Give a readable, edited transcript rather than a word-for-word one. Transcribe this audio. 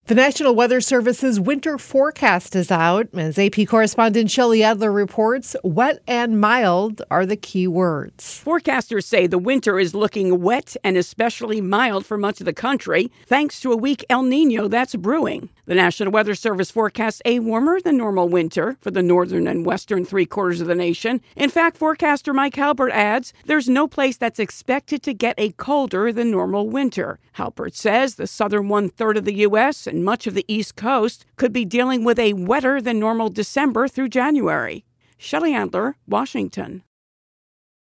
The National Weather Service's winter forecast is out. As AP correspondent Shelley Adler reports, wet and mild are the key words. Forecasters say the winter is looking wet and especially mild for much of the country, thanks to a weak El Nino that's brewing. The National Weather Service forecasts a warmer than normal winter for the northern and western three-quarters of the nation. In fact, forecaster Mike Halbert adds there's no place that's expected to get a colder than normal winter. Halbert says the southern one-third of the U.S. and much of the East Coast could be dealing with a wetter than normal December through January. Shelley Adler, Washington.